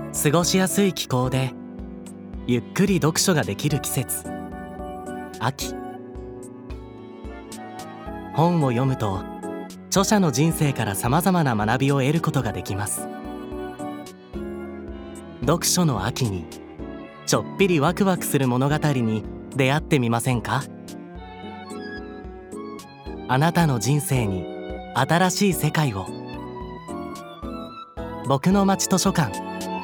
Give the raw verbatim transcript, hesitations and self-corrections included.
過ごしやすい気候でゆっくり読書ができる季節、秋。本を読むと著者の人生からさまざまな学びを得ることができます。読書の秋にちょっぴりワクワクする物語に出会ってみませんか？あなたの人生に新しい世界を。僕の町図書館。